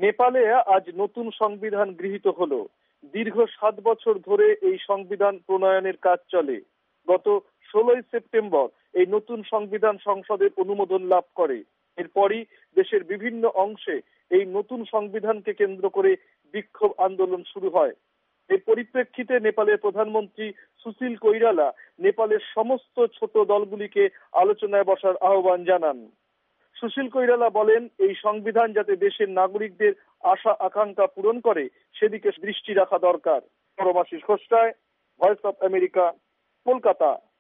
নেপালে আজ নতুন সংবিধান গৃহীত হলো। দীর্ঘ 7 বছর ধরে এই সংবিধান প্রণয়নের কাজ চলে। গত 16ই সেপ্টেম্বর এই নতুন সংবিধান সংসদের অনুমোদন লাভ করে। এরপরই দেশের বিভিন্ন অংশে এই নতুন সংবিধানকে কেন্দ্র করে বিক্ষোভ আন্দোলন শুরু হয়। এর পরিপ্রেক্ষিতে নেপালের প্রধানমন্ত্রী সুশীল কৈরালা নেপালের সমস্ত ছোট দলগুলিকে আলোচনায় বসার আহ্বান জানান। সুশীল কৈরালা বলেন, এই সংবিধান যাতে দেশের নাগরিকদের আশা আকাঙ্ক্ষা পূরণ করে সেদিকে দৃষ্টি রাখা দরকার। Paramashish Ghosh, voice of America, Kolkata.